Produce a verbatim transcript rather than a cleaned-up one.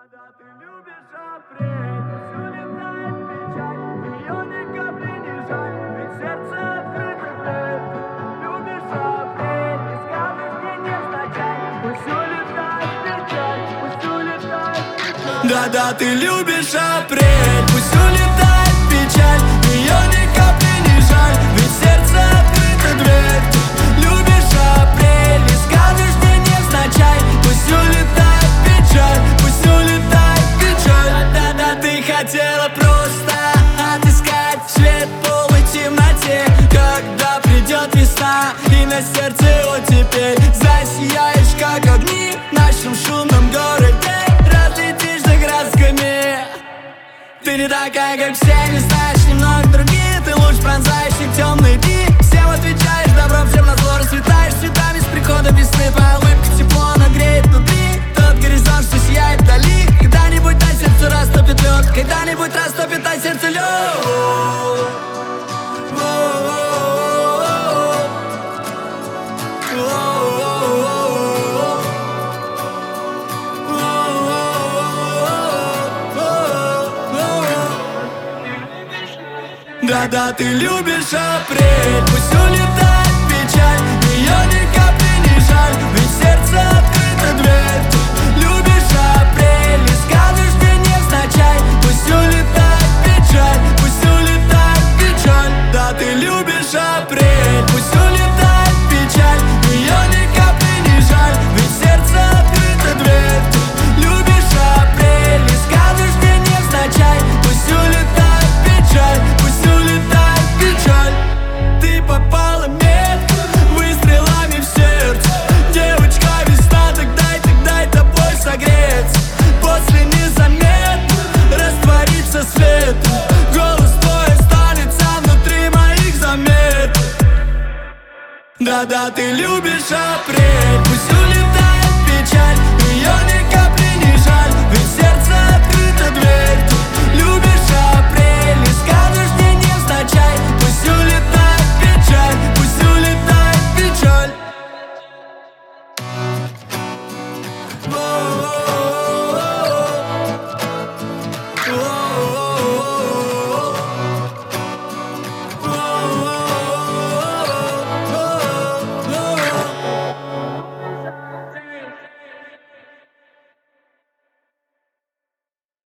Когда ты любишь апрель, пусть улетает печаль, ее ни капли не жаль, ведь сердце открыто дверь. Любишь апрель, не скажешь мне невзначай, пусть улетает печаль, пусть улетает печаль. Когда ты любишь апрель, пусть улетает печаль, ее ни капли не жаль, ведь сердце открыто дверь. Любишь апрель, не скажешь мне невзначай, пусть улетает печаль, пусть улетает печаль. Да-да, ты хотела просто отыскать свет в полной темноте, когда придет весна и на сердце вот теперь засияешь, как огни в нашем шумном городе, разлетишься красками. Ты не такая, как все, не знаешь немного другие, ты луч, пронзающий темные дни. Всем отвечаешь добром, всем назло, расцветаешь цветами с приходом весны. Твоя улыбка тепло нагреет внутри тот горизонт, что сияет вдали. Когда-нибудь на сердце растопит лед, когда-нибудь растопит на сердце лед. Да-да, ты любишь апрель, пусть улетает печаль, ее ни капли не жаль, ведь сердце открыта дверь. Любишь апрель, не скажешь мне невзначай, пусть улетает печаль, пусть улетает печаль. Да, ты любишь апрель, пусть улетает печаль, ее ни капли не жаль, ведь сердце открыта дверь. Любишь апрель, не скажешь мне невзначай, пусть улетает печаль, пусть улетает печаль. Ты попала в метку выстрелами в сердце. Девочка, весна, так дай, так дай тобой согреться. После незаметно растворится свет. Голос твой останется внутри моих заметок. Да-да, ты любишь апрель, пусть